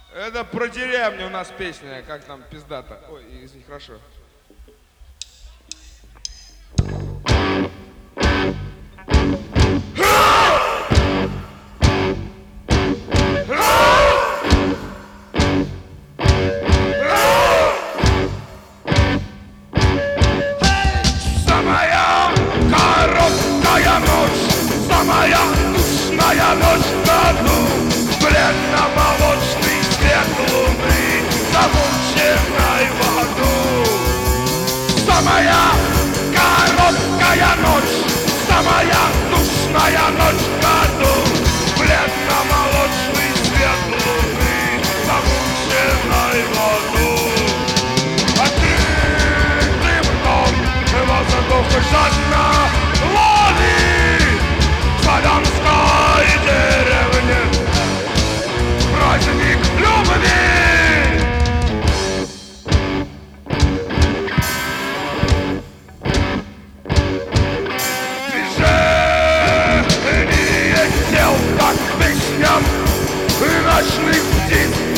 Это про деревню у нас песня, как там пиздата. Ой, извини, хорошо. Самая короткая ночь, самая душная ночь в году. Бледно-молочный свет луны, замученной в аду. Самая короткая ночь, самая душная ночь в году. Бледно-молочный свет луны, замученной в аду. Открытым ртом воздух жадно ловит в славянской деревне праздник любви. Движение тел, как песням ночных птиц.